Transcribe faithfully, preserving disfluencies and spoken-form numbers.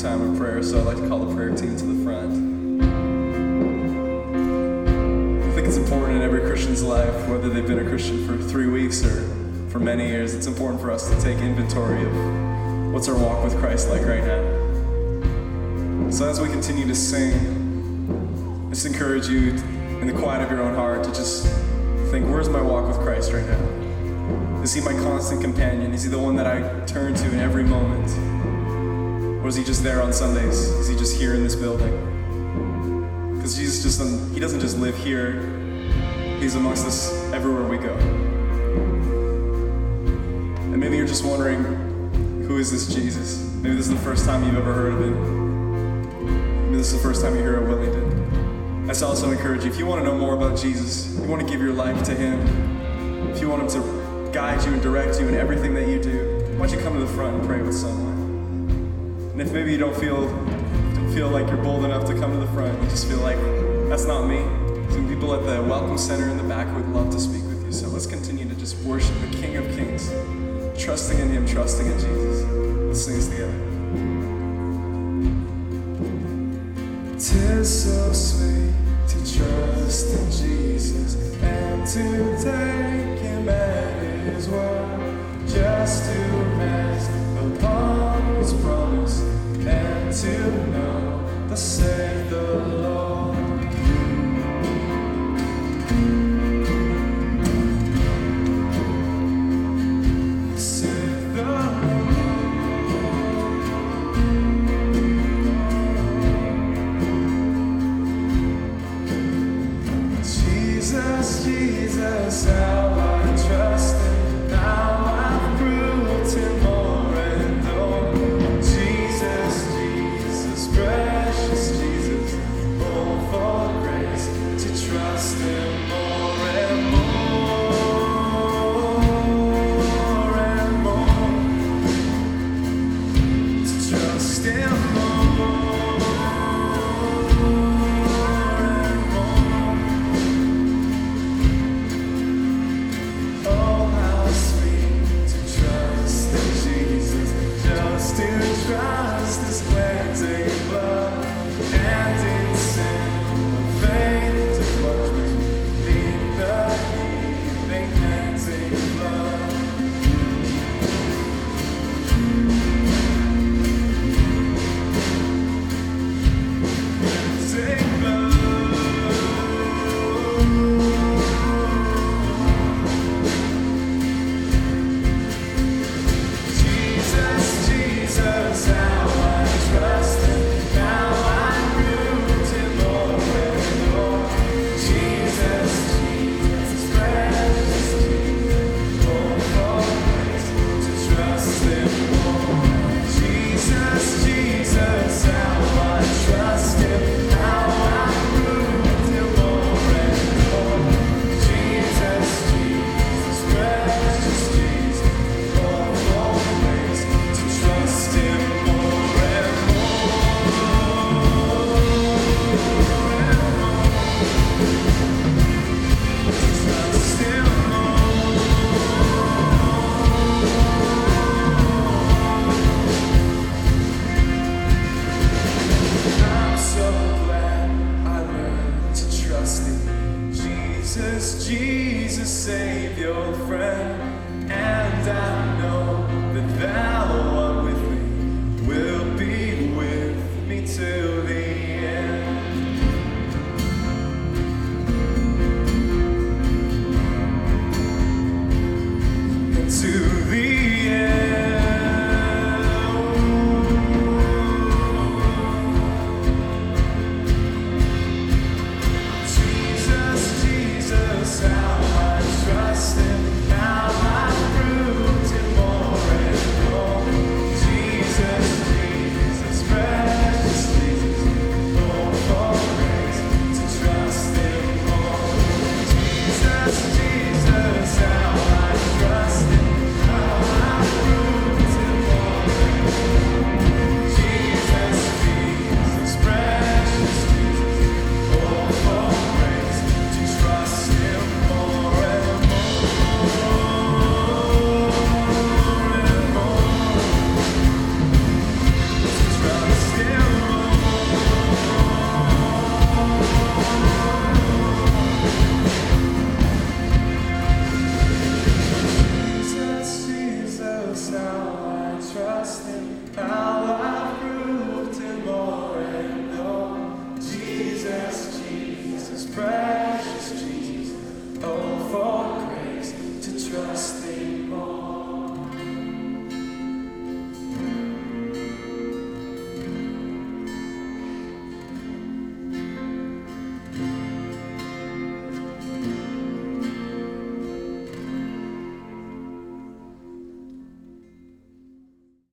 time of prayer, so I'd like to call the prayer team to the front. I think it's important in every Christian's life, whether they've been a Christian for three weeks or for many years, it's important for us to take inventory of what's our walk with Christ like right now. So as we continue to sing, I just encourage you in the quiet of your own heart to just think, where's my walk with Christ right now? Is he my constant companion? Is he the one that I turn to in every moment? Or is he just there on Sundays? Is he just here in this building? Because Jesus just, he doesn't just live here, he's amongst us everywhere we go. And maybe you're just wondering, who is this Jesus? Maybe this is the first time you've ever heard of him. Maybe this is the first time you hear of Willingdon. I also encourage you, if you want to know more about Jesus, you want to give your life to him, if you want him to guide you and direct you in everything that you do, why don't you come to the front and pray with someone? And if maybe you don't feel don't feel like you're bold enough to come to the front, you just feel like, that's not me. Some people at the Welcome Center in the back would love to speak with you. So let's continue to just worship the King of Kings, trusting in him, trusting in Jesus. Let's sing this together. Tis so sweet to trust in Jesus and to take him at his word, just to rest upon his promise and to know thus saith the Lord. Saith the Lord. Jesus, Jesus, how I trust him. Now I've proved him more and more. Jesus, Jesus, precious Jesus, oh, for grace to trust him more and more and more. To trust him more. Trust is cleansing blood, and in sin, faith to plunge beneath the healing cleansing blood. Cleansing blood. Jesus, Jesus, how I trust him. Now I proved him more and more. Jesus, Jesus, precious Jesus, oh, for grace to trust him more. Jesus, Jesus, how I trust him. Now I proved him more and more. Jesus, Jesus, precious Jesus, oh, for grace to trust him more and more and more. To trust him more. I'm so glad I learned to trust him. Jesus, Jesus, Savior, friend, and I